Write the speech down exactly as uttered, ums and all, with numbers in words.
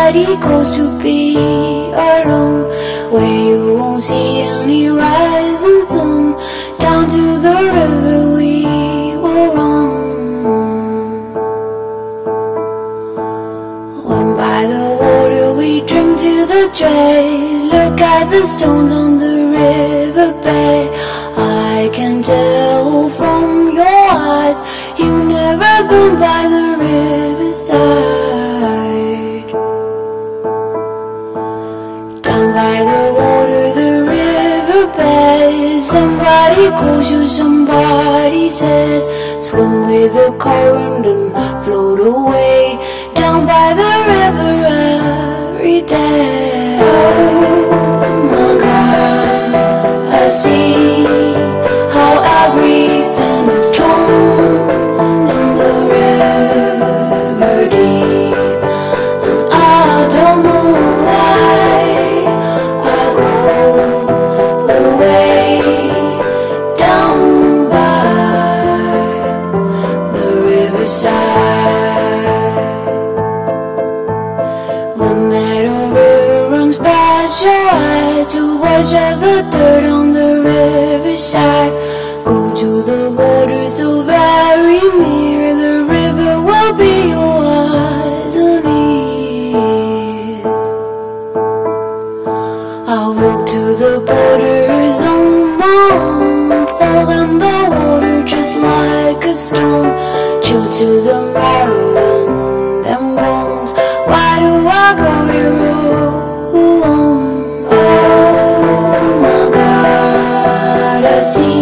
somebody goes to be alone, where you won't see any rising sun. Down to the river we will run. When by the water we drink to the dregs, look at the stones on the riverbed. I can tell from your eyes you've never been by the riverside. Down by the water, the riverbed, somebody calls you, somebody says, swim with the current and float away. Down by the river every day. Oh my God, I see how everything is torn in the river deep, and I don't know why I go the way down by the riverside. When that old river runs past your eyes, to wash out the dirt on the riverside, go to the water so very near. The river will be your eyes and ears. I'll walk to the borders on my own, fall in the water just like a stone, chill to the marrow and them bones. Why do I go here all alone? Oh my God, I see